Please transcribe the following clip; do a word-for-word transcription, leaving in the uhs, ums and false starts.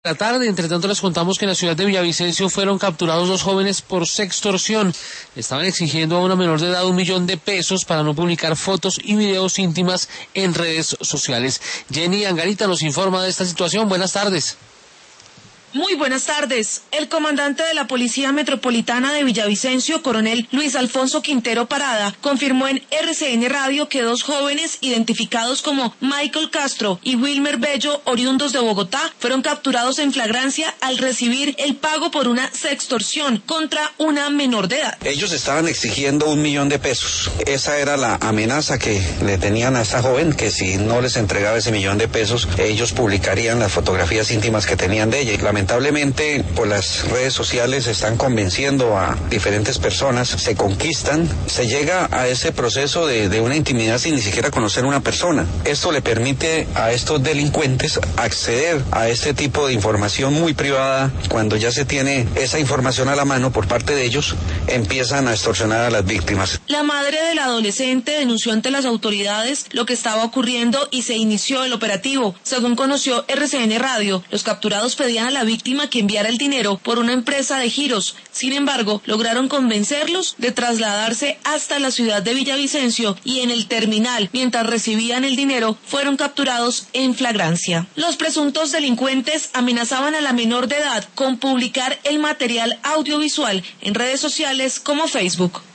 La tarde, entre tanto, les contamos que en la ciudad de Villavicencio fueron capturados dos jóvenes por sextorsión. Estaban exigiendo a una menor de edad un millón de pesos para no publicar fotos y videos íntimas en redes sociales. Jenny Angarita nos informa de esta situación. Buenas tardes. Muy buenas tardes. El comandante de la Policía Metropolitana de Villavicencio, coronel Luis Alfonso Quintero Parada, confirmó en R C N Radio que dos jóvenes identificados como Michael Castro y Wilmer Bello, oriundos de Bogotá, fueron capturados en flagrancia al recibir el pago por una sextorsión contra una menor de edad. Ellos estaban exigiendo un millón de pesos. Esa era la amenaza que le tenían a esta joven, que si no les entregaba ese millón de pesos, ellos publicarían las fotografías íntimas que tenían de ella. Lamentablemente, por las redes sociales están convenciendo a diferentes personas, se conquistan, se llega a ese proceso de, de una intimidad sin ni siquiera conocer a una persona. Esto le permite a estos delincuentes acceder a este tipo de información muy privada. Cuando ya se tiene esa información a la mano por parte de ellos, empiezan a extorsionar a las víctimas. La madre del adolescente denunció ante las autoridades lo que estaba ocurriendo y se inició el operativo. Según conoció R C N Radio, los capturados pedían a la víctima que enviara el dinero por una empresa de giros. Sin embargo, lograron convencerlos de trasladarse hasta la ciudad de Villavicencio y en el terminal, mientras recibían el dinero, fueron capturados en flagrancia. Los presuntos delincuentes amenazaban a la menor de edad con publicar el material audiovisual en redes sociales como Facebook.